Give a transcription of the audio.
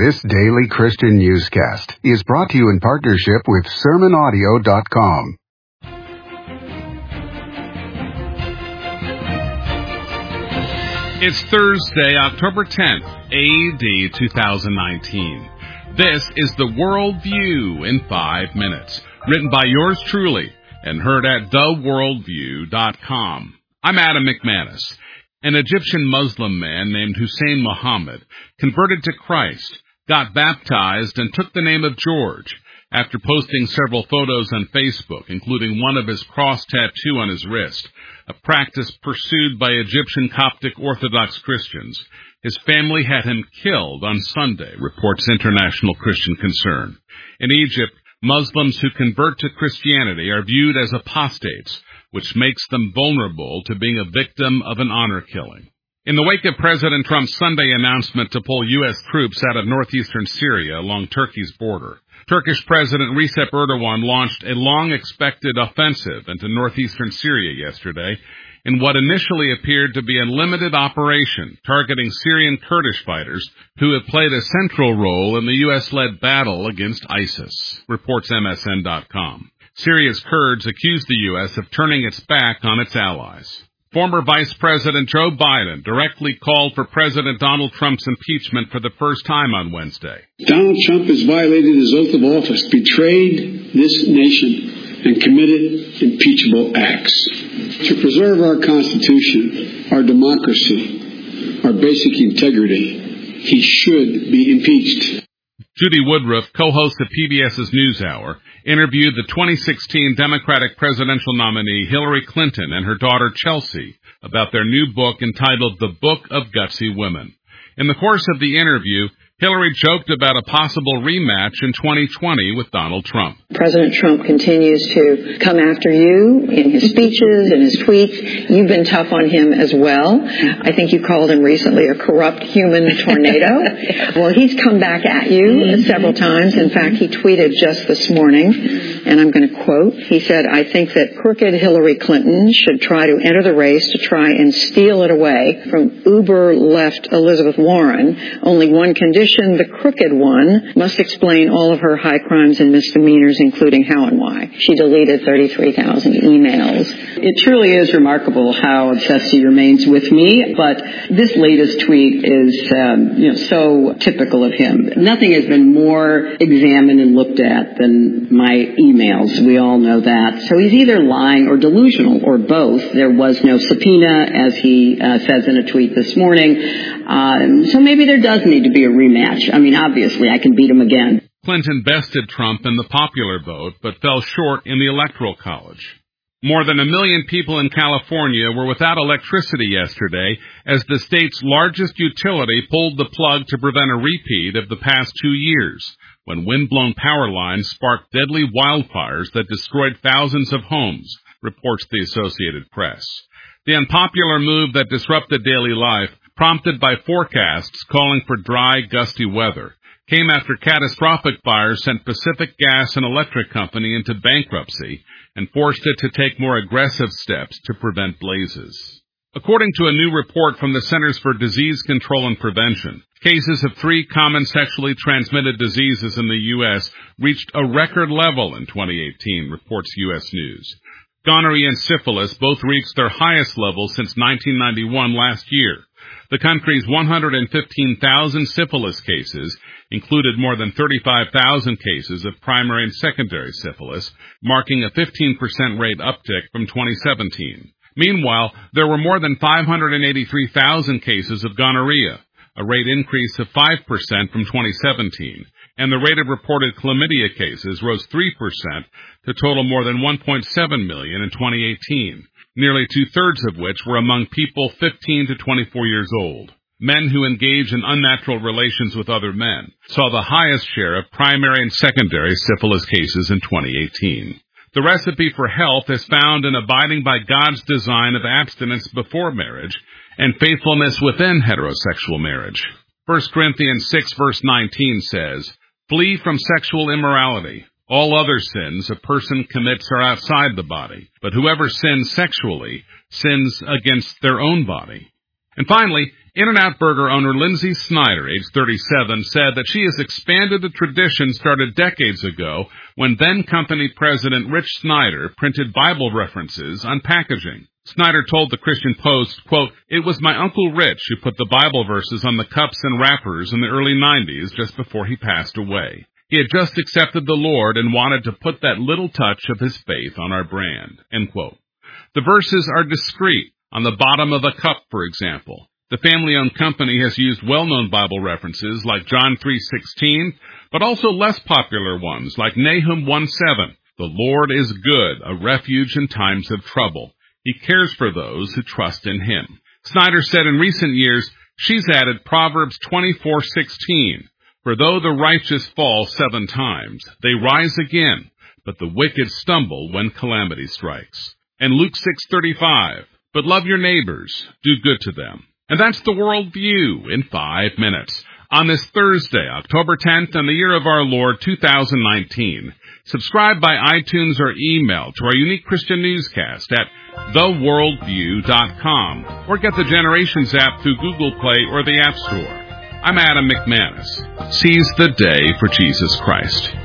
This daily Christian newscast is brought to you in partnership with SermonAudio.com. It's Thursday, October 10th, A.D. 2019. This is the World View in 5 minutes, written by yours truly and heard at theworldview.com. I'm Adam McManus. An Egyptian Muslim man named Hussein Muhammad converted to Christ, got baptized, and took the name of George after posting several photos on Facebook, including one of his cross tattoo on his wrist, a practice pursued by Egyptian Coptic Orthodox Christians. His family had him killed on Sunday, reports International Christian Concern. In Egypt, Muslims who convert to Christianity are viewed as apostates, which makes them vulnerable to being a victim of an honor killing. In the wake of President Trump's Sunday announcement to pull U.S. troops out of northeastern Syria along Turkey's border, Turkish President Recep Erdogan launched a long-expected offensive into northeastern Syria yesterday in what initially appeared to be a limited operation targeting Syrian Kurdish fighters who have played a central role in the U.S.-led battle against ISIS, reports MSN.com. Syria's Kurds accused the U.S. of turning its back on its allies. Former Vice President Joe Biden directly called for President Donald Trump's impeachment for the first time on Wednesday. Donald Trump has violated his oath of office, betrayed this nation, and committed impeachable acts. To preserve our Constitution, our democracy, our basic integrity, he should be impeached. Judy Woodruff, co-host of PBS's NewsHour, interviewed the 2016 Democratic presidential nominee Hillary Clinton and her daughter Chelsea about their new book entitled The Book of Gutsy Women. In the course of the interview, Hillary joked about a possible rematch in 2020 with Donald Trump. President Trump continues to come after you in his speeches and his tweets. You've been tough on him as well. I think you called him recently a corrupt human tornado. Well, he's come back at you several times. In fact, he tweeted just this morning, and I'm going to quote, he said, "I think that crooked Hillary Clinton should try to enter the race to try and steal it away from uber-left Elizabeth Warren. Only one condition, the crooked one must explain all of her high crimes and misdemeanors, including how and why. She deleted 33,000 emails." It truly is remarkable how obsessed he remains with me, but this latest tweet is, so typical of him. Nothing has been more examined and looked at than my emails. We all know that. So he's either lying or delusional, or both. There was no subpoena, as he says in a tweet this morning. So maybe there does need to be a rematch. I mean, obviously, I can beat him again. Clinton bested Trump in the popular vote, but fell short in the Electoral College. More than 1 million people in California were without electricity yesterday as the state's largest utility pulled the plug to prevent a repeat of the past 2 years, when wind-blown power lines sparked deadly wildfires that destroyed thousands of homes, reports the Associated Press. The unpopular move that disrupted daily life, prompted by forecasts calling for dry, gusty weather, came after catastrophic fires sent Pacific Gas and Electric Company into bankruptcy and forced it to take more aggressive steps to prevent blazes. According to a new report from the Centers for Disease Control and Prevention, cases of 3 common sexually transmitted diseases in the U.S. reached a record level in 2018, reports U.S. News. Gonorrhea and syphilis both reached their highest level since 1991 last year. The country's 115,000 syphilis cases included more than 35,000 cases of primary and secondary syphilis, marking a 15% rate uptick from 2017. Meanwhile, there were more than 583,000 cases of gonorrhea, a rate increase of 5% from 2017, and the rate of reported chlamydia cases rose 3% to total more than 1.7 million in 2018. Nearly 2/3 of which were among people 15 to 24 years old. Men who engage in unnatural relations with other men saw the highest share of primary and secondary syphilis cases in 2018. The recipe for health is found in abiding by God's design of abstinence before marriage and faithfulness within heterosexual marriage. 1 Corinthians 6 verse 19 says, "Flee from sexual immorality. All other sins a person commits are outside the body, but whoever sins sexually sins against their own body." And finally, In-N-Out Burger owner Lindsay Snyder, age 37, said that she has expanded the tradition started decades ago when then-company president Rich Snyder printed Bible references on packaging. Snyder told the Christian Post, quote, "It was my Uncle Rich who put the Bible verses on the cups and wrappers in the early 90s just before he passed away. He had just accepted the Lord and wanted to put that little touch of his faith on our brand," end quote. The verses are discreet, on the bottom of a cup, for example. The family-owned company has used well-known Bible references like John 3:16, but also less popular ones like Nahum 1:7. The Lord is good, a refuge in times of trouble. He cares for those who trust in him. Snyder said in recent years, she's added Proverbs 24:16. For though the righteous fall 7 times, they rise again, but the wicked stumble when calamity strikes. And Luke 6:35, but love your neighbors, do good to them. And that's the World View in 5 minutes. On this Thursday, October 10th, in the year of our Lord 2019, subscribe by iTunes or email to our unique Christian newscast at theworldview.com or get the Generations app through Google Play or the App Store. I'm Adam McManus. Seize the day for Jesus Christ.